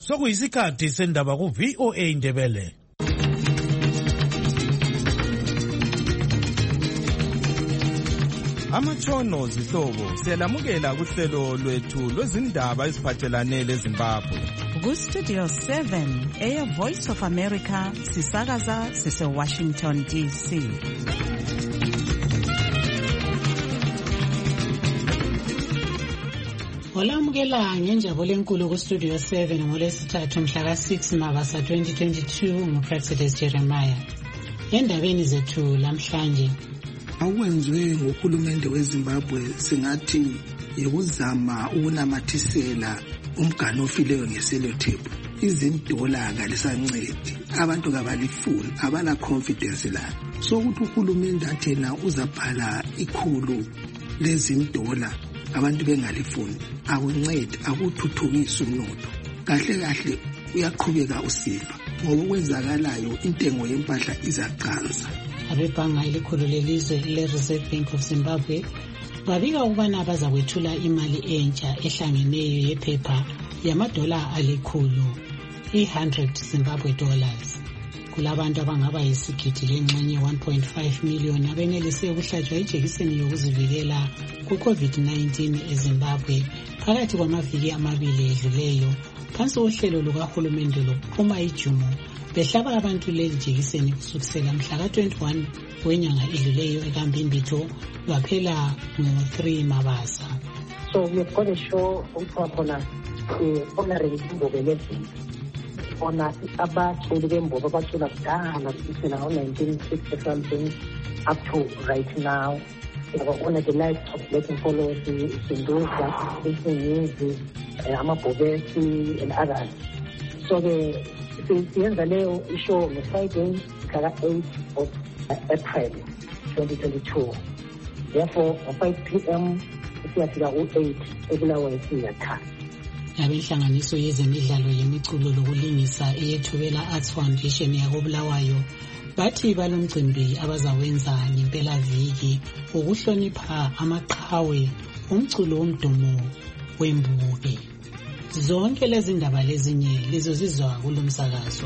Sokuyisikhathi sendaba ku VOA Indebele. Amatshono zihlobo siyalamukela kuhlelo lwethu lwezindaba eziphathelane leZimbabwe. Ku-Studio 7 Air Voice of America sisakaza sise-Washington DC. Olamukela ngenjabulo enkulu ku-Studio 7 ngolwesithathu mhla ka-6 Mabasa 2022 nguPraxedes Jeremiah. Endabeni zethu lamhlanje, awenzwe ngohulumende weZimbabwe singathi yekuzama ukunamathisela umgano ofileyo ngeselotephu. $10 kalisancedi, abantu kabalifuni, abala confidence la. So ukuthi uhulumende athena uzabhala $100 $, abantu bengalifuni, akuncedi, akuthuthukisi umnotho. Kahle kahle uyaqhubeka usifa, ngoba kwenzakalayo intengo yempahla izaqansa. Abebhanga elikhulu lelizwe le-Reserve Bank of Zimbabwe babika ukubana bazakwethula imali entsha ehlangeneyo yephepha yamadola alikhulu, $100 Zimbabwe. Kulabantu abangaba yisigidi lengxenye 1.5 million abenelise ukuhlatshwa ijekiseni yokuzivikela ku-COVID-19 eZimbabwe phakathi kwamaviki amabili edluleyo phansi kohlelo lukahulumende lokuphuma ijumo behlaba abantu leli jekiseni kusukisela mhla ka-21 wenyanga edluleyo ekambimbitho lwaphela ngo-3 Mabasa. So we've got a show khona honoring Imbobo ona abaculi bembobo abacula kudala kusukela ngo-1960 something up to right now. One of the lives of Black and Followers, Sinduza, Isinyezi, Amabhobesi, and others. So the Leo show on Friday, 8th of April 2022. Therefore, at 5 p.m., siyafika u-8 eBulawayo siyatha. Abenhlanganiso yezemidlalo yemiculo lokulingisa eyethubela Arts Foundation yakoBulawayo bathi balomcimbi abazawenza ngempela viki ukuhlonipha amaqhawe umculo womdumo wembuke. Zonke lezi ndaba lezinye lizozizwa kulomsakazo.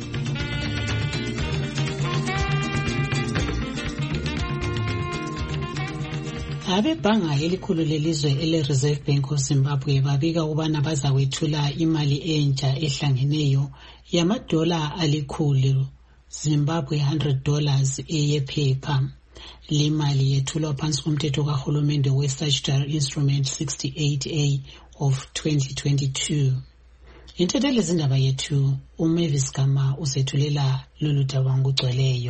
Abebhanga elikhulu lelizwe ele-Reserve Bank of Zimbabwe babika ukubana bazakwethula imali entsha ehlangeneyo yamadola alikhulu Zimbabwe $100 eyephepha. Le mali yethulwa phansi komthetho kahulumende we-Statutory Instrument 68A of 2022. Intethele zindaba yethu uMavis Gama usethulela lolu daba ngokugcweleyo.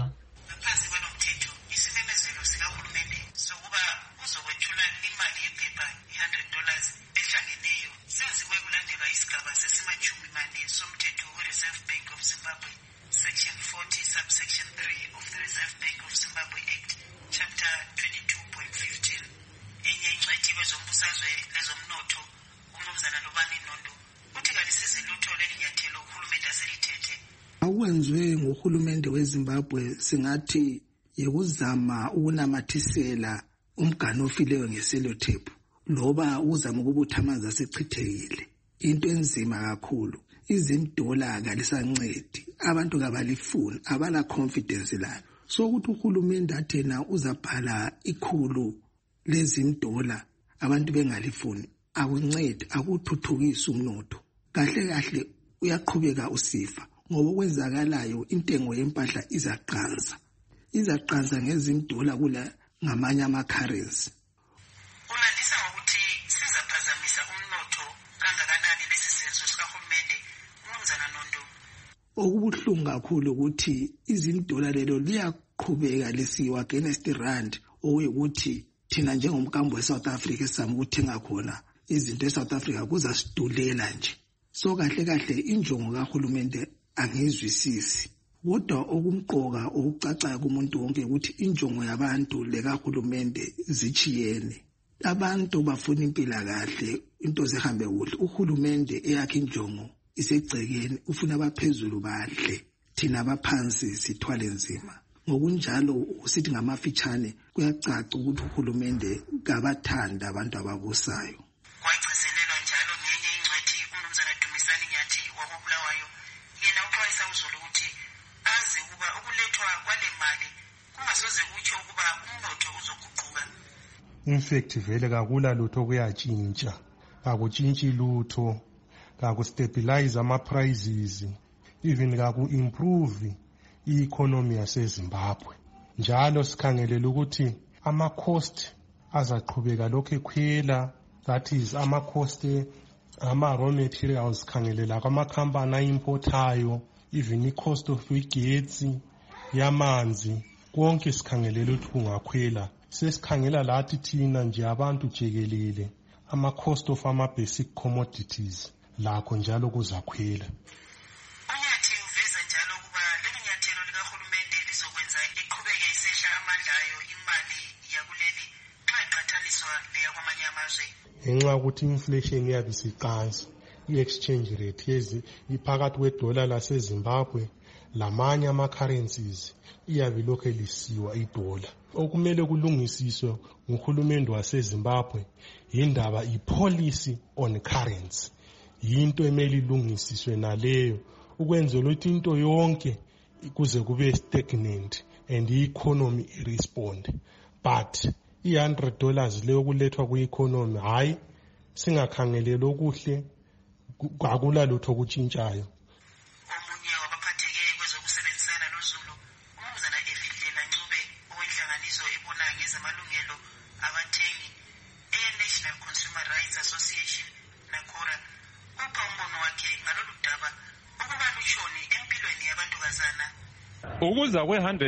Section 40, subsection 3 of the Reserve Bank of Zimbabwe Act, chapter 22.15. Enye ingxethi kwezombusazwe lezomnotho uMnumzana Lobani Nondo uthi kalisizi lutho lelinyathelo uhulumende aselithethe. Awenzwe ngohulumende weZimbabwe singathi yekuzama ukunamathisela umgano ofileyo ngeselotephu loba uzama ukubutha amanzi asechithekile. Into enzima kakhulu. $10 kalisancedi, abantu kabalifuni, abala confidence la. So ukuthi uhulumende athena uzabhala $100 $, abantu bengalifuni, akuncedi, akuthuthukisi umnotho. Kahle kahle uyaqhubeka usifa, ngoba kwenzakalayo intengo yempahla izaqansa $10 kula ngamanye ama-currency. Unandisa ngokuthi sizaphazamisa umnotho kangakanani lesi senzo sikahulumende uMnumzana Nondo? Okubuhlungu kakhulu ukuthi $10 lelo liyaqhubeka lisiwa against rand, okuyikuthi thina njengomkambo weSouth Africa esizama ukuthenga khona izinto eSouth Africa kuzasidulela nje. So kahle kahle injongo kahulumende angizwisisi. Kodwa okumqoka okucacayo kumuntu wonke ukuthi injongo yabantu lekahulumende zichiyene. Abantu bafuna impila kahle, into zihambe kuhle. Uhulumende eyakhe injongo isegcekeni, ufuna abaphezulu badle, thina abaphansi sithwale nzima. Ngokunjalo usithi ngamafitshane kuyacaca ukuthi uhulumende kabathanda abantu ababusayo. Kwagcizelelwa njalo ngenye ingxethi uMnumzana Dumisani Nyathi uzulu ukuthi azi ukuba ukulethwa kwale mali kungasoze kutsho ukuba umnotho uzoguquka. In fact vele kakula lutho kuyatshintsha, akutshintshi lutho, kakustabilize ama-prices, even kaku-improve i-economy yaseZimbabwe. Njalo sikhangelela ukuthi ama-cost azaqhubeka lokhu ekhwela, that is ama-cost ama-raw materials, sikhangelela kwamakhampani ayimportayo, even i-cost of igetsi, yamanzi, konke sikhangelela ukuthi kungakhwela. Sesikhangela lathi thina nje abantu jekelele ama-cost of ama-basic commodities lakho njalo kuzakhwela. Unyathi uveza njalo ukuba leli nyathelo likahulumende lizokwenza iqhubeke isehla amandla ayo imali yakuleli xa iqathaniswa leya kwamanye amazwe. Ngenxa yokuthi inflation yabe isiqansa, i-exchange rate iphakathi kwedola laseZimbabwe lamanye ama-currencies iyabe lokhu elisiwa idola. Okumele kulungisiswe nguhulumende waseZimbabwe indaba i-policy on currency, yinto emele ilungisiswe naleyo ukwenzela ukuthi into yonke kuze kube stagnant and i-economy irespond. But $100 leyo kulethwa ku-economy, hayi singakhangeleli okuhle, akula lutho kutshintshayo. Omunye wabaphatheke kwezokusebenzisana noZulu, uMnumzana Evidlela Ncube owenhlanganiso ebona ngezamalungelo abathengi e-National Consumer Rights Association NACORA, upha umbono wakhe ngalolu daba ukuba lushoni empilweni yabantukazana. Ukuza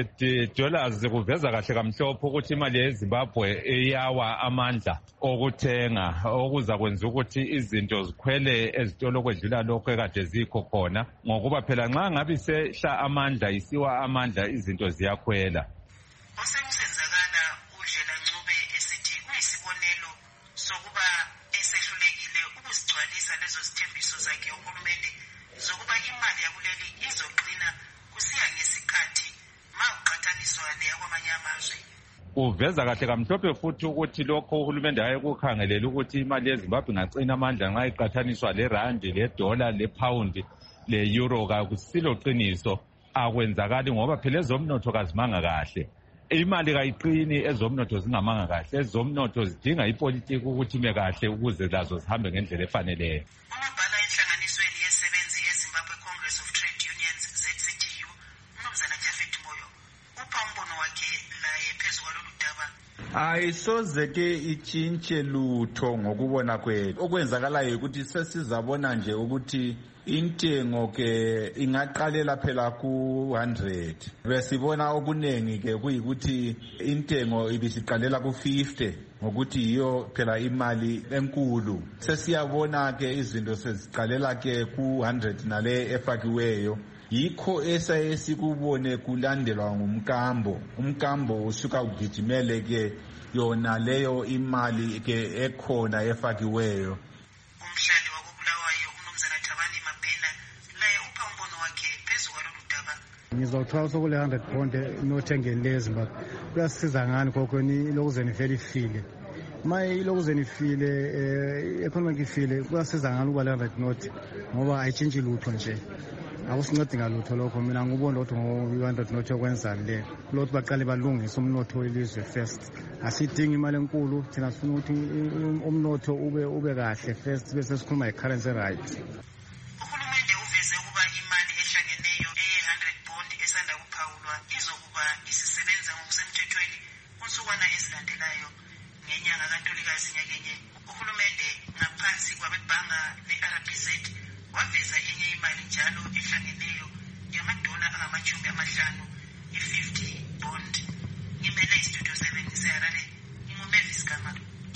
kwe$100 kuveza kahle kamhlophe ukuthi imali yeZimbabwe iyawa amandla okuthenga, okuza kwenza ukuthi izinto zikhwele ezitolo kwedlula lokho ekade zikho khona, ngokuba phela nxa ngabe isehla amandla isiwa amandla izinto ziyakhwela. Osekusenzakala uDlela Ncube esithi kuyisibonelo sokuba esehlulekile ukuzigcwalisa lezo zithembiso zakhe uhulumende zokuba imali yakuleli izoqina kusiya ngesikhathi ma uqathaniswa leya kwamanye amazwe. Uveza kahle kamhlophe futhi ukuthi lokho uhulumende ayekukhangelela ukuthi imali yeZimbabwe ingaqina amandla nxa iqathaniswa lerandi, ledola, lepawundi, le-euro, kakusilo qiniso. Akwenzakali ngoba phela ezomnotho kazimanga kahle. Imali kayiqini, ezomnotho zingamanga kahle. Ezomnotho zidinga ipolitiki ukuthi ime kahle ukuze lazo zihambe ngendlela efaneleyo. Umabhala enhlanganisweni yesebenzi yeZimbabwe Congress of Trade Unions ZCTU, uMnumzana Jafet Moyo, upha umbono wakhe laye phezu kwalolu daba. Ayisoze ke itshintshe lutho ngokubona kwethu. Okwenzakalayo ukuthi sesizabona nje ukuthi intengo ke ingaqalela phela ku-100. Besibona okuningi ke kuyikuthi intengo ibisiqalela ku-50 ngokuthi yiyo phela imali enkulu. Sesiyabona ke izinto seziqalela ke ku-100 nale efakiweyo. Yikho esayesikubone kulandelwa ngumkambo. Umkambo usuka ugijimele ke yona leyo imali ke ekhona efakiweyo. Umhlali wakubulawayo uMnumzana Thabani Mabhena laye upha umbono wakhe phezu kwalolu daba. Ngizothola sokule 100 pound nothengeni leZimbabwe. Kuyasiza ngani kokweni lokuzeni vele ifile. Maye ilokuzeni ifile economic ifile kuyasiza ngani ukuba 100 not ngoba ayitshintshi lutho nje. Akusincedi ngalutho lokho, mina ngubona ukuthi ngo-100 not yokwenzani le lokuthi baqale balungise umnotho welizwe first. Asidingi imali enkulu, thina sifuna ukuthi umnotho ube kahle first bese sikhuluma nge-currency right. Uhulumende uveze ukuba imali ehlangeneyo eye-100 pound esanda kuphawulwa izokuba isisebenza ngokusemthethweni kunsukwana ezilandelayo ngenyanga kaNtulikazi nyakenye. Uhulumende ngaphansi kwabebhanga le-RBZ waveza enye imali njalo ehlangeneyo yamadola angama-50 i-50 bond. Ngimele iStudio 7 ngiseHarare, nginguMavis Gama.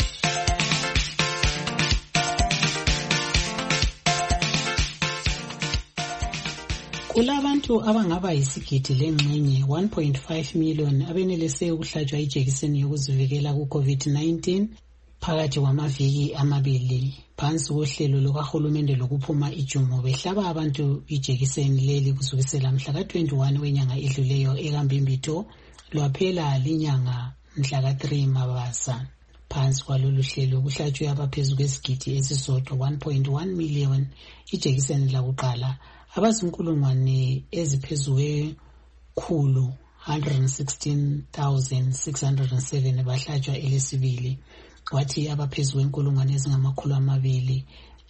Kulabantu abangaba yisigidi lengxenye 1.5 million abenelise ukuhlatshwa ijekiseni yokuzivikela ku-COVID-19 phakathi kwamaviki amabili phansi kohlelo lukahulumende lokuphuma ijumo. Behlaba abantu ijekiseni leli kusukisela mhla ka-21 wenyanga edluleyo ekambimbito lwaphela linyanga mhla ka-3 Mabasa. Phansi kwalolu hlelo kuhlatshwe abaphezu kwesigidi esisodwa 1.1 million ijekiseni lakuqala abazinkulungwane eziphezulu khulu 116,607 bahlatshwa elesibili, kwathi abaphezulu enkulungwane ezingamakhulu amabili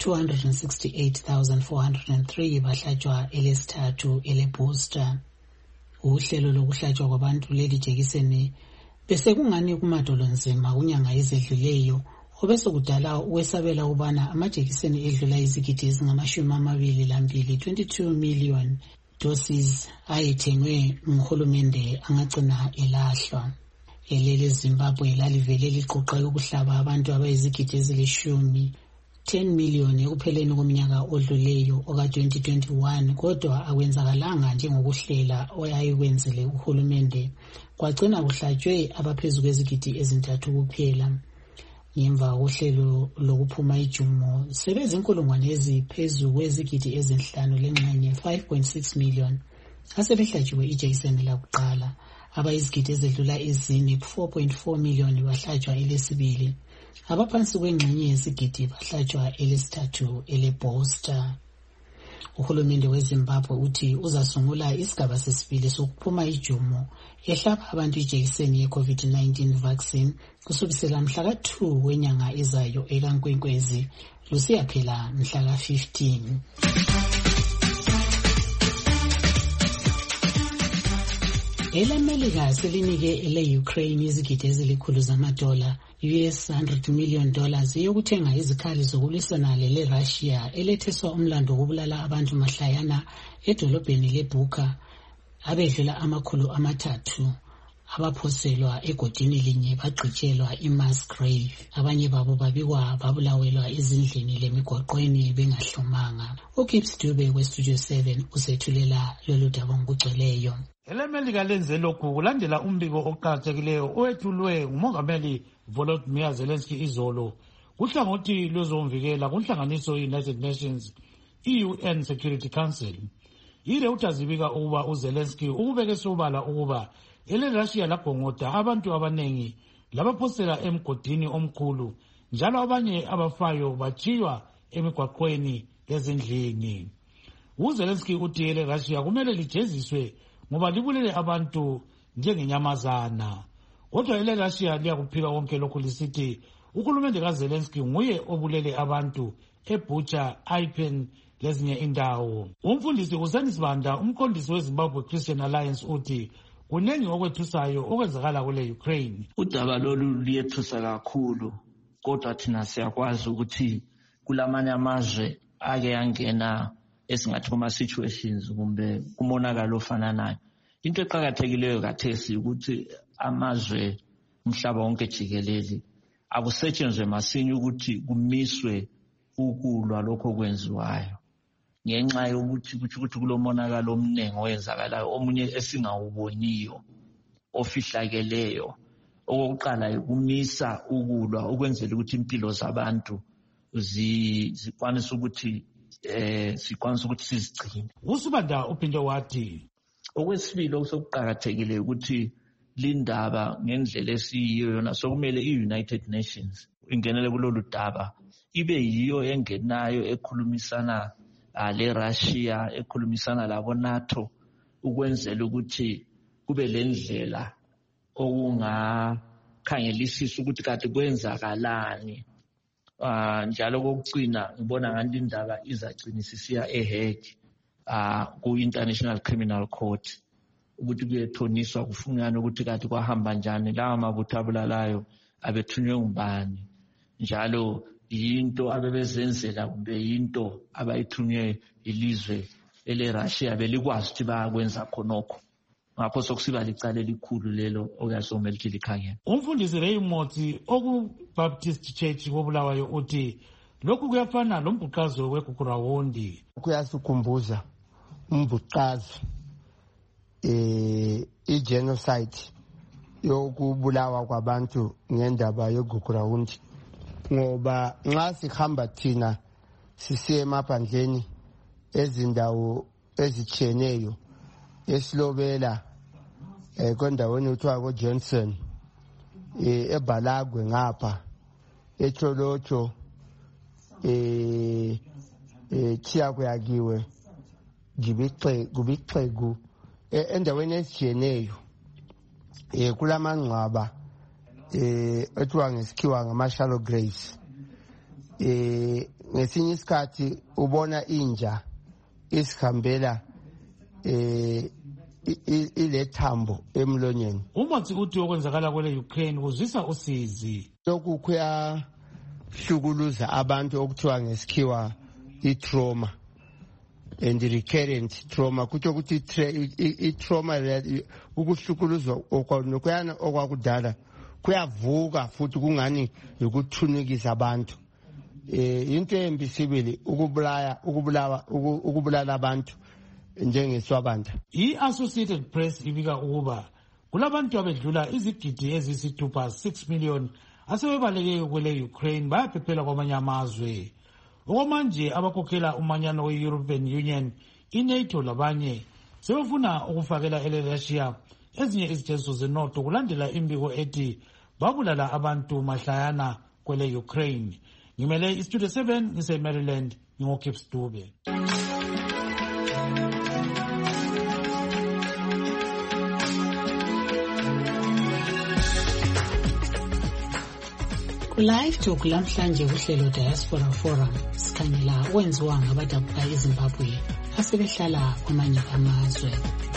268,403 bahlatshwa elesithathu elebooster. Uhlelo lokuhlatshwa kwabantu leli jekiseni bese kungani kumadolo nzima kunyanga ezedluleyo, obesokudala ukwesabela ubana amajekiseni edlula izigidi ezingama-22 22 million doses ayethengwe nguhulumende angagcina elahlwa. Elele Zimbabwe lalivele liqoqe ukuhlaba abantu abayizigidi ezili10 million ekupheleni komnyaka odluleyo oka-2021, kodwa akwenzakalanga njengokuhlela oyayikwenzele uhulumende. Kwagcina kuhlatshwe abaphezulu kwezigidi ezintathu kuphela. Ngemva kohlelo lokuphuma ijumo sebezinkulungwane eziphezulu kwezigidi ezinhlanu lengxenye 5.6 million asebehlatshiwe ijekiseni lakuqala. Abayizigidi ezedlula ezine 4.4 million bahlatshwa elesibili. Abaphansi kwengxenye yesigidi bahlatshwa elesithathu elebooster. Uhulumende weZimbabwe uthi uzasungula isigaba sesibili sokuphuma ijumo ehlaba abantu ijekiseni ye-COVID-19 vaccine kusukisela mhla ka-2 wenyanga ezayo ekaNkwenkwezi lusiya phela mhla ka-15. ElaMelika selinike ele-Ukraine izigidi ezilikhulu zamadola $100 million yokuthenga izikhali zokulwisana lele-Russia eletheswa umlando wokubulala abantu mahlayana edolobheni leBucha abedlula 300 abaphoselwa egodini linye bagqitshelwa i-mass grave. Abanye babo babikwa babulawelwa ezindlini lemigwaqweni bengahlomanga. uGibbs Dube weStudio 7 usethulela lolu daba ngokugcweleyo. ElaMelika lenze lokhu kulandela umbiko oqakathekileyo owethulwe ngumongameli Volodymyr Zelensky izolo kuhlangothi lwezomvikela kunhlanganiso ye-United Nations i-UN Security Council. IReuters ibika ukuba uZelensky ukubeke sobala ukuba ele-Russia lagongoda abantu abanengi labaphosela emgodini omkhulu, njalo abanye abafayo bajiywa emigwaqweni lezindlini. uZelensky uthi ele-Russia kumele lijeziswe ngoba libulele abantu njengenyamazana. Kodwa ele-Russia liyakuphika konke lokhu lisithi uhulumende kaZelensky nguye obulele abantu eBucha, Irpin lezinye indawo. Umfundisi uZenis Banda, umqondisi weZimbabwe Christian Alliance, uthi kunengi okwethusayo okwenzakala kule Ukraine. Udaba lolu liyethusa kakhulu, kodwa thina siyakwazi ukuthi kulamanye amazwe ake yangena esingathi kuma-situations kumbe kumonakalo ofananayo. Into eqakathekileyo kathesi ukuthi amazwe umhlaba wonke jikelele akusetshenzwe masinya ukuthi kumiswe ukulwa lokho kwenziwayo, ngenxa yokuthi ukuthi kulomonakalo omningi owenzakalayo, omunye esingawuboniyo ofihlakeleyo. Okokuqala ukumisa ukulwa ukwenzela ukuthi impilo zabantu zikwanise ukuthi sizigcine. uSibanda uphinde wathi okwesibili okuqakathekile ukuthi lindaba ngendlela esiyiyo yona sokumele i-United Nations ingenele kulolu daba, ibe yiyo engenayo ekhulumisana le-Russia, ekhulumisana labo NATO, ukwenzela ukuthi kube lendlela okungakhangelisisa ukuthi kade kwenzakalani. Njalo kokugcina ngibona ngathi indaba izagcinisisiya eHague ku-International Criminal Court ukuthi kuyethoniswa kufunyanwe ukuthi kade kwahamba njani, lawa mabutho abulalayo abethunywe ngubani, njalo yinto abebezenzela kumbe yinto abayithunywe ilizwe ele-Russia belikwazi ukuthi bayakwenza khonokho. Ngakho sokusiba licala elikhulu lelo okuyasomele ukuthi likhangele. Umfundisi Raymond oku-Baptist Church koBulawayo uthi lokhu kuyafana lombhuqazo weGugurawundi. Kuyasikhumbuza umbhuqazo i-genocide yokubulawa kwabantu ngendaba yeGugurawundi, ngoba nxa sihamba thina sisiye emaphandleni ezindawo ezitshiyeneyo esilobela kwendaweni kuthiwa ko-Johnson, eBalagwe ngapha, eCholocho, Thiya kuyakiwe, kubixhegu endaweni ezijiyeneyo kulamangcwaba ethiwa ngesikhiwa ngama-shallow graves. Ngesinye isikhathi ubona inja isihambela ilethambo emlonyeni. Umathi uthi okwenzakala kwele Ukraine kuzwisa usizi. Lokhu kuyahlukuluza abantu okuthiwa ngesikhiwa i-trauma and recurrent trauma. Kutho ukuthi i-trauma ukuhlukuluzwa okwanokuyana okwakudala kuyavuka futhi kungani ukuthunukisa abantu. Into embi sibili ukubulala abantu njengeswabanda. I-Associated Press ibika ukuba kulabantu abedlula izigidi ezisithupha 6 million asebebaleke kwele Ukraine bayaphephela kwamanye amazwe. Okwamanje abakhokhela umanyano we-European Union, i-NATO labanye sebefuna ukufakela ele-Russia ezinye izithengiso zenotho kulandela imbiko ethi babulala abantu mahlayana kwele Ukraine. Ngimele iStudio 7 ngise-Maryland, ngingo-Gibbs Dube. Live Talk lamhlanje kuhlelo Diaspora Forum sikhangela wenziwa ngabadabuka eZimbabwe asebehlala kwamanye amazwe.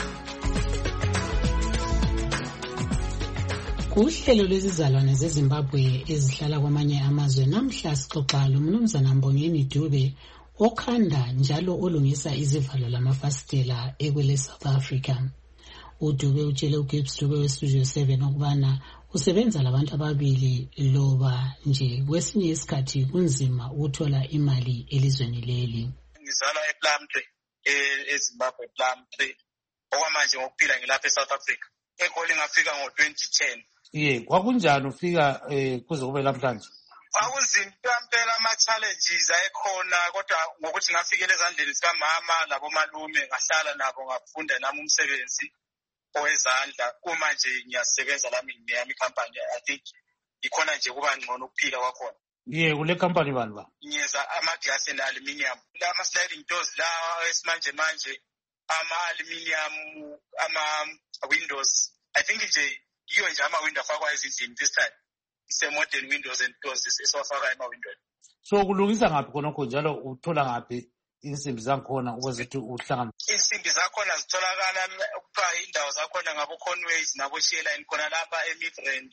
Kuhlelo lwezizalwane zeZimbabwe ezihlala kwamanye amazwe namhla sixoxa loMnumzana Mbongeni Dube okhanda njalo olungisa izivalo lamafasitela ekwele South Africa. uDube utshele uGibbs Dube weStudio 7 ukubana usebenza labantu ababili loba nje kwesinye isikhathi kunzima ukuthola imali elizweni leli. Ngizalwa ePlumtree eZimbabwe Plumtree. Okwamanje ngokuphila ngilapha eSouth Africa. Egoli ngafika ngo-2010. Kwakunjani ufika kuze kube namhlanje? Kwakunzima impela ama-challenges ayekhona kodwa ngokuthi ngafikela ezandleni zikamama labomalume ngahlala nabo ngafunda nami umsebenzi owezandla. Uma nje ngiyasebenza lami ngiyami company, I think ikhona nje kuba ngcono ukuphila kwakhona. Kule company bani ba? Ngiyeza ama-glass and aluminium. Ama-sliding doors la esimanje manje, ama-aluminium, ama-windows. I think nje yiyo nje ama-window afakwa ezindlini this time. Ise-modern windows and doors esiwafaka ema-windows. So kulungisa ngaphi khonokho njalo uthola ngaphi insimbi zakhona ukuze uhlangane? Insimbi zakhona zitholakala kuthiwa indawo zakhona ngabo-Conways nabo-Sheline khona lapha e-Midrand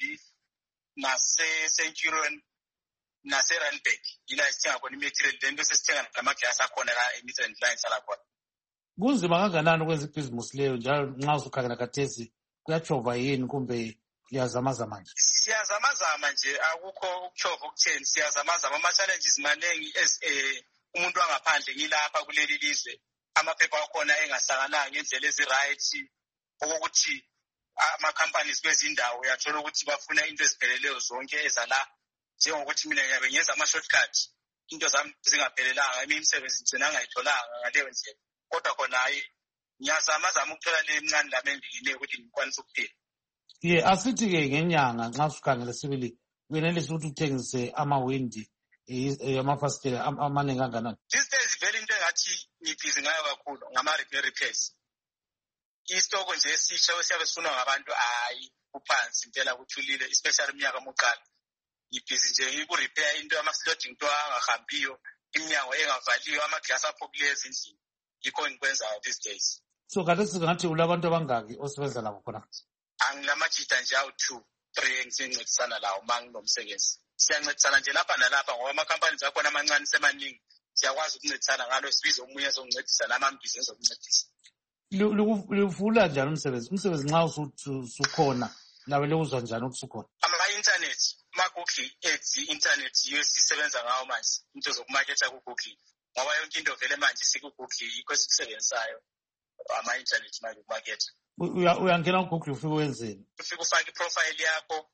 nase-Centurion nase-Randburg. Yila esithenga khona i-material then bese sithenga namaglasi akhona la e-Midrand la enhlala khona. Kunzima kanganani ukwenza ibhizimusi leyo njalo nxa usukhangela khathesi kuyatshova yini kumbe liyazamazama nje? Siyazamazama nje, akukho ukutshova okutheni, siyazamazama. Ama-challenges maningi umuntu wangaphandle ngilapha kuleli lizwe, amaphepha akhona engahlangana ngendlela ezi-right, okokuthi ama-companies kwezindawo uyathola ukuthi bafuna into ezipheleleyo zonke ezala, njengokuthi mina ngiyabe ngenza ama-shortcut, into zami zingaphelelanga, imisebenzi ngigcina ngayitholanga ngaleyo ndlela. Kodwa khona hayi ngiyazamazama ukuthola le mncane lami engiyineyo ukuthi ngikwanise ukuphila. Asithi-ke ngenyanga nxa usukhangele sibili kuyenelisa ukuthi uthengise amawindi amafasitela amaningi kanganani? These days vele into engathi ngibhizi ngayo kakhulu ngama-repairs. Isitoko nje esitsha esiyabe sifunwa ngabantu hayi kuphansi impela kuthulile, especially iminyaka omuqala. Ngibhizi nje ngikurepair into ama-sliding door angahambiyo, iminyango engavaliyo, amaglasi aphokileyo ezindlini. Yikho ngikwenzayo these days. So khathesi ngathi ulabantu abangaki osebenza labo khona? Angilamajita nje awu-2-3 engincedisana lawo uma nginomsebenzi. Siyancedisana nje lapha nalapha ngoba ama-company akhona amancane semaningi. Siyakwazi ukuncedisana ngalo, sibize omunye ezokuncedisa nami ambize ezokuncedisa. Luvula njani umsebenzi? Umsebenzi nxa usukhona lawe lewuzwa njani ukuthi usukhona? Ama-internet, ama-Google Ads, i-internet yiyo esisebenza ngawo manje, into zokumaketha ku-Google. Ngoba yonke into vele manje siku-Google yikho esikusebenzisayo ama-internet manje ukumaketha. Uyangena ku-Google ufike wenzeni? Ufike ufake iprofile yakho,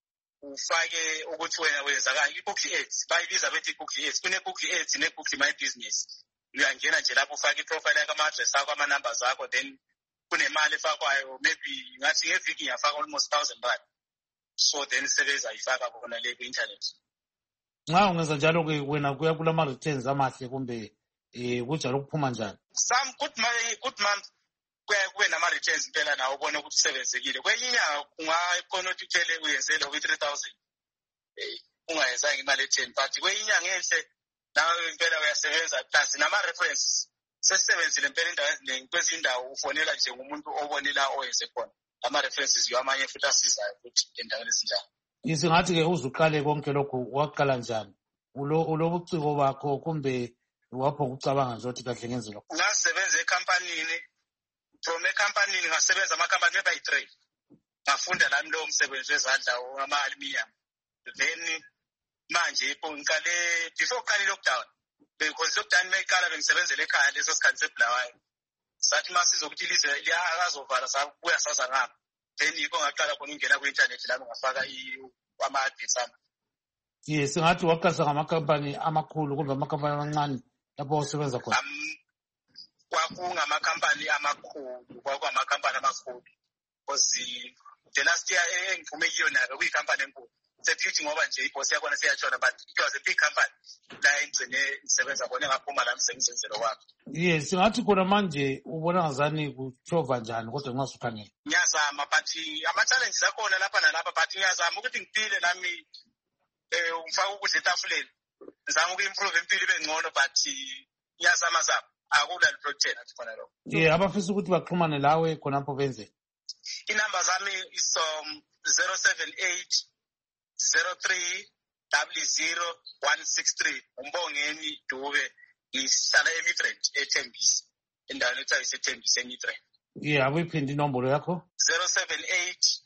ufake ukuthi wena wenzakani. I-Google Ads bayibiza bethi i-Google Ads. Kune-Google Ads ne-Google My Business. Uyangena nje lapho ufake iprofile yakho, ama-address akho, ama-numbers akho, then kunemali efakwayo, maybe ngathi ngeviki ngiyafaka almost 1,000 rand. So then sebeza yifaka khona le ku-internet. Nxa ungenza njalo-ke wena kuya kulama-returns amahle kumbe kunjalo kuphuma njani? some good month kube nama-returns impela nawo ubone ukuthi usebenzekile. Kwenye inyanga kungakhona ukuthi uthele uyenzele over 3,000 ungayenzanga imali e-10, but kwenye inyanga enhle nawe impela uyasebenza plus nama-references. Sesisebenzile impela indawo eziningi kwezinye indawo ufonela nje ngumuntu obonela oyenze khona. Ama-references amanye futhi asizayo ukuthi endaweni ezinjalo. Singathi-ke uzuqale konke lokhu waqala njani? Ulobuciko bakho kumbe wapho ukucabanga nje ukuthi kahle ngenze lokho? Ngasebenza ekhampanini, from ekhampanini ngasebenza amakhampani abayi-3. Ngafunda lami lowo msebenzi wezandla ama-aluminium. Then manje ngiqale before uqale lockdown. Because lockdown mayiqala bengisebenzela ekhaya leso sikhathi sebulawayo. Sathi masizokuthi ilizwe liyazovala sabuya saza ngapha. Then yikho ngaqala khona ungena ku-internet lami ngafaka ama-adverts ami. Yes, singathi waqasa ngamakhampani amakhulu kumbe amakhampani amancane lapho usebenza khona? Kwakungamakhampani amakhulu, because the last year engiphume kiyo nayo kuyikhampani enkulu. Sephuthy ngoba nje ibosi yakhona siyatshona, but it was a big company la engcine ngisebenza khona engaphuma lami sengizenzelo kwakho. Yes, singathi khona manje ubona ngazani kuchova njani kodwa ngasukhangela? Ngiyazama but ama-challenges akhona lapha nalapha, but ngiyazama ukuthi ngiphile nami ngifaka ukudla etafuleni. Ngizama uku-improve impilo ibe ngcono, but ngiyazama akula liproduction athi khona lokho. Abafisa ukuthi baxhumane lawe khonapho benze? Inamba zami is 078 03000163. Umbongeni Dube ngihlala eMidrand eThembisa, endaweni ethiwa iseThembisa eMidrand. Akuyiphindi inombolo yakho? 078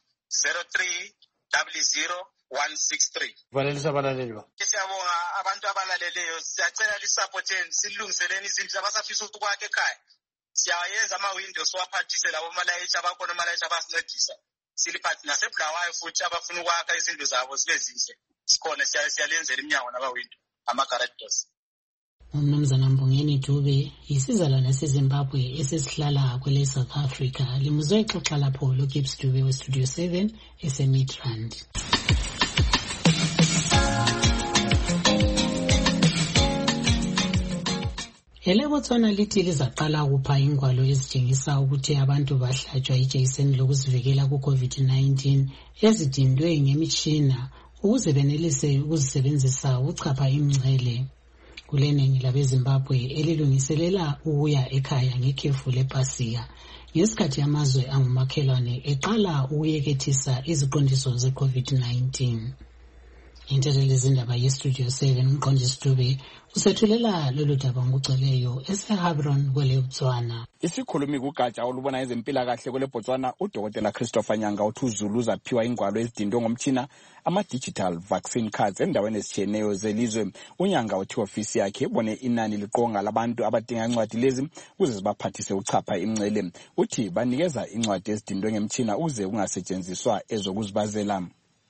03000163. Valelisa abalaleli ba. Siyabonga abantu abalaleleyo, siyacela lisupporteni, silungiseleni izindlu abasafisa ukwakhe ekhaya. Siyayenza ama-windows siwaphathise labo malayithi abakhona malayithi abasincedisa. Siliphathi nasebulawayo futhi abafuna ukwakha izindlu zabo zibe zinhle. Sikhona siyalenzela iminyango nama-window, ama-garage doors. Umnumzana Mbongeni Dube yisizalwane seZimbabwe esesihlala kwele South Africa. Limuzwe ixoxa lapho loGibbs Dube weStudio 7 eseMidrand. ELeBotswana lithi lizaqala ukupha ingwalo ezitshengisa ukuthi abantu bahlatshwa ijekiseni lokuzivikela ku-COVID-19 ezidindwe ngemitshina ukuze benelise ukuzisebenzisa ukuchapha imingcele. Kuleningi labeZimbabwe elilungiselela ukuya ekhaya ngekhefu lePasiya ngesikhathi amazwe angumakhelwane eqala ukuyekethisa iziqondiso ze-COVID-19. Intetheleli zindaba yeStudio 7 umqondisi Dube usethulela lolu daba ngokugcweleyo eseHabron kweleBotswana. Isikhulumi kugatsha olubona ezempilakahle kweleBotswana uDokotela Christopher Nyanga uthi uZulu uzaphiwa ingwalo ezidindwe ngomtshina ama-digital vaccine cards endaweni ezitshiyeneyo zelizwe. uNyanga uthi ofisi yakhe ibone inani liqonga labantu abadinga incwadi lezi ukuze zibaphathise uchapha imingcele. Uthi banikeza incwadi ezidindwe ngemtshina ukuze kungasetshenziswa ezokuzibazela.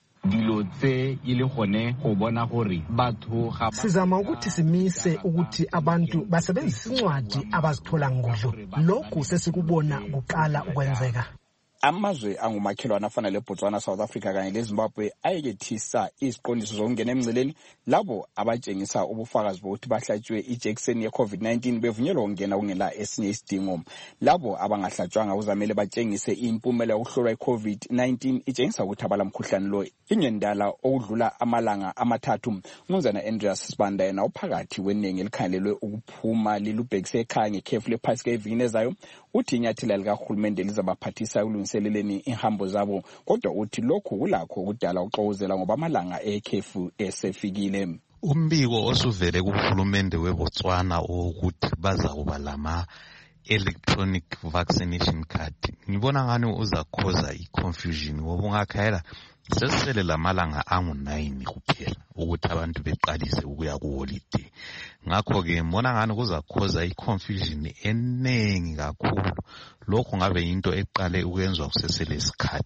Sizama ukuthi simise ukuthi abantu basebenzise incwadi abazithola ngodlo. Lokhu sesikubona kuqala ukwenzeka. Amazwe angumakhelwane afana leBotswana, South Africa kanye leZimbabwe ayekethisa iziqondiso zokungena emngceleni. Labo abatshengisa ubufakazi bokuthi bahlatshwe ijekiseni ye-COVID-19 bevunyelwa ukungena kungela esinye isidingo. Labo abangahlatshwanga uzamele batshengise impumela yokuhlolwa i-COVID-19 itshengisa ukuthi abalamkhuhlane lo. Inyendala okudlula amalanga amathathu. Umnumzana Andreas Sibanda yena uphakathi weningi elikhangelelwe ukuphuma lilubhekise ekhaya ngekhefu lePasika evini ezayo. Uthi inyathela likahulumende lizabaphathisa ekulungiseleleni ihambo zabo, kodwa uthi lokhu kulakho ukudala uxokozela ngoba amalanga ekhefu esefikile. Umbiko osuvele kuhulumende weBotswana ukuthi bazakuba lama electronic vaccination card ngibona ngani uzakhoza iconfusion ngoba ungakhayela sesele lamalanga angu-9 kuphela ukuthi abantu beqalise ukuya kuholiday. Ngakho-ke mbona ngani kuzakhoza iconfusion enengi kakhulu. Lokho ngabe into eqale ukwenzwa kusesele isikhathi.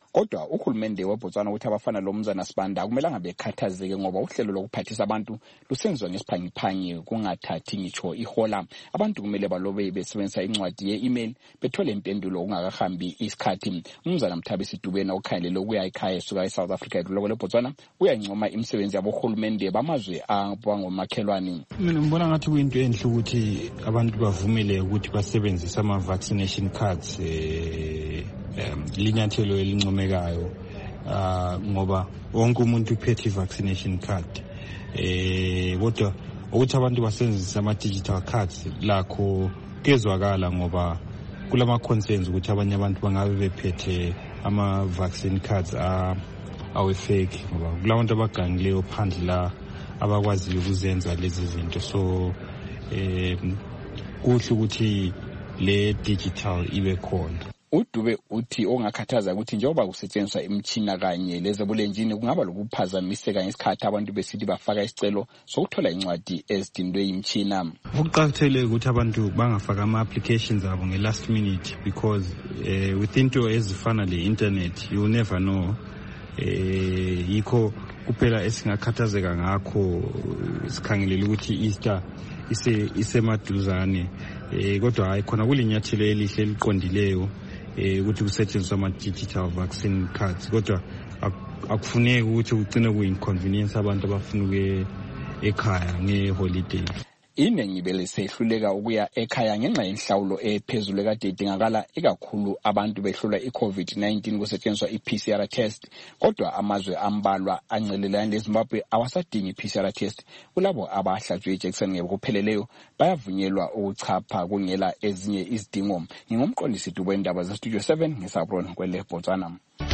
kodwa uhulumende weBotswana uthi abafana lo Mzana Sibanda akumelanga bekhathazeke ngoba uhlelo lokuphathisa abantu lusenziwa ngesiphangiphangi kungathathi ngitsho ihola. Abantu kumele balobe besebenzisa incwadi ye-email bethole impendulo kungakahambi isikhathi. Umzana Mthabisi Dubena ukhangelele ukuya ekhaya esuka eSouth Africa edluloko leBotswana uyancoma imisebenzi yabohulumende bamazwe abangomakhelwane. Mina ngibona ngathi kuyinto enhle ukuthi abantu bavumele ukuthi basebenzise ama-vaccination cards linyathelo elincomekayo ngoba wonke umuntu uphethe i-vaccination card kodwa ukuthi abantu basebenzise ama-digital cards lakho kezwakala ngoba kulama-concerns ukuthi abanye abantu bangabe bephethe ama-vaccine cards awe-fake ngoba kulabantu abagangileyo phandle la abakwaziyo ukuzenza lezi zinto. So kuhle ukuthi le digital ibe khona. uDube uthi ongakhathaza ukuthi njengoba kusetshenziswa imtshina kanye lezebulenjini kungaba lokuphazamiseka ngesikhathi abantu besithi bafaka isicelo sokuthola incwadi ezidindwe imtshina. Ukuqakathekile ukuthi abantu bangafaka ama-applications abo nge-last minute because with into ezifana le-internet you never know. Yikho kuphela esingakhathazeka ngakho sikhangelele ukuthi i-Easter isemaduzane kodwa hayi khona kulinyathelo elihle eliqondileyo ukuthi kusetshenziswa ama-digital vaccine cards kodwa akufuneki ukuthi kugcine kuyi-inconvenience abantu abafuna ukuya ekhaya nge-holiday. Iningi belisehluleka ukuya ekhaya ngenxa yenhlawulo ephezulu ekade idingakala ikakhulu abantu behlolwa i-COVID-19 kusetshenziswa i-PCR test kodwa amazwe ambalwa ancelelane leZimbabwe awasadingi i-PCR test kulabo abahlatshwe ijekiseni ngokupheleleyo bayavunyelwa ukuchapha kungela ezinye izidingo. Ngingumqondisi wendaba zeStudio 7 ngeSabron kwele Botswana.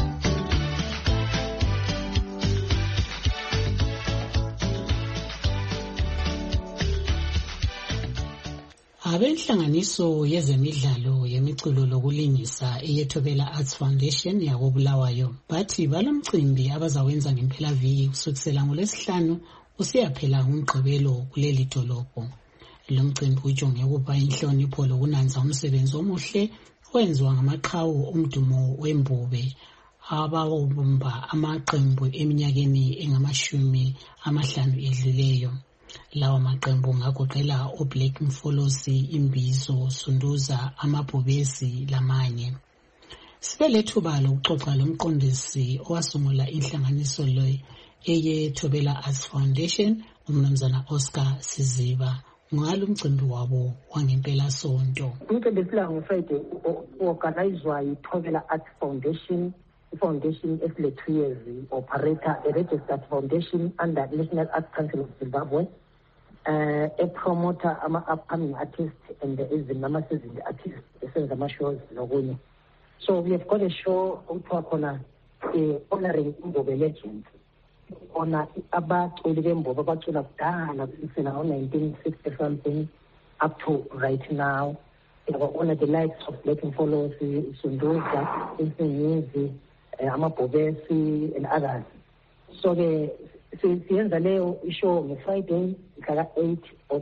Abenhlanganiso yezemidlalo yemiculo lokulingisa eyeThobela Arts Foundation yakoBulawayo bathi balomcimbi abazawenza ngempelaviki kusukela ngoLwesihlanu usiyaphela ngoMgqibelo kuleli dolobho. Lo mcimbi ujonge ukuba inhlonipho lokunanza umsebenzi omuhle owenziwa ngamaqhawe omdumo wembube abawubumba amaqembu eminyakeni engama-50 edluleyo. Lawa maqembu ngagoqela oBlack Mfolosi, Imbizo, Sunduza, Amabhubesi lamanye. Sibelethuba lokuxoxa lomqondisi owasungula inhlanganiso lo eyeThobela Arts Foundation uMnumzana Oscar Siziba ngalo umcimbi wabo wangempela sonto. Umcimbi esila ngoFriday organizwa yiThobela Arts Foundation. The foundation is the 2 years operator, a registered foundation under National Arts Council of Zimbabwe, a promoter ama upcoming artists and the seasoned artists, the shows lokunye. So we have got a show honoring Mbobe legends. Honor abaculi bembobe abacula kudala kusukela 1960 something up to right now. We honor the likes of Black Mfolosi, Sunduza, Insinyizi, Amabhubesi and others. So siyenza leyo ishow ngeFriday mhla 8 of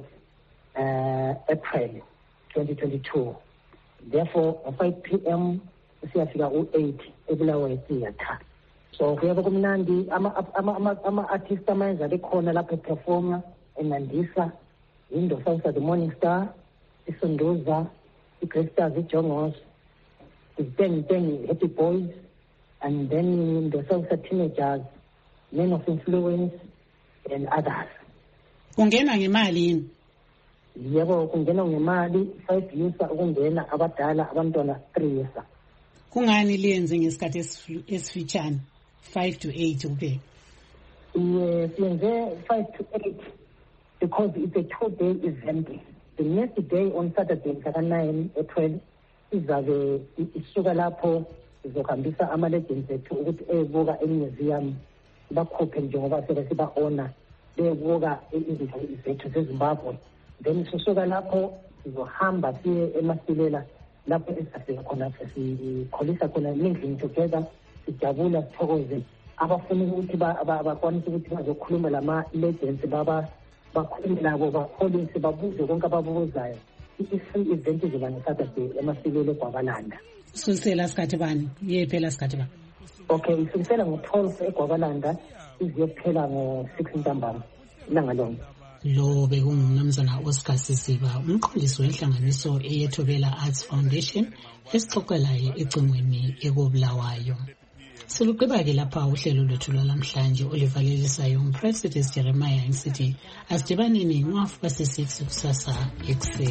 April 2022. Therefore at 5 p.m. siyafika u8 eBulawayo theatre. So kuyabe kumnandi ama artists amayeza bekhona lapho performa eNandisa, Window South the Morning Star, iSunduza, iGreat Stars, iJongos, the Happy Boys, and then the South Teenagers, Men of Influence, and others. Kungena ngemali yini? Yebo kungena ngemali 5 years ukungena abadala abantwana 3 years. Kungani liyenze ngesikhathi esifitshane 5 to 8 kuphela? Yes, 5 to 8 because it's a 2-day event. The next day on Saturday, 9 April, izabe isuka lapho izohambisa ama-legends ethu ukuthi ebuka emuseum bakhuphe njengoba sebesibahona bebuka izinto zethu zeZimbabwe. Then sisuka lapho sizohamba siye eMasilela lapho esifika khona sikholisa khona living together sijabula sithokoze abafuna ukuthi bakwanise ukuthi bazokhuluma lama-legends bakhulume labo bakholise babuze konke ababuzayo. I-free event izoba ngeSaturday eMasilela eGwabalanda. Susela sikhathi bani? Yephela sikhathi bani? Okay, isukisela ngo-12 eGwabalanda iziyokuphela ngo-6 ntambama ilanga lonke. Lo bekungumnumzana Oscar Sisiba, umqondisi wenhlanganiso eyethobela Arts Foundation esixoxelayo ecingweni ekobulawayo. Siluqeba-ke lapha uhlelo lwethu lwalamhlanje olivalelisayo umpresides Jeremiah Nsithi. Asidibaneni ngo-6:30 kusasa ekuseni.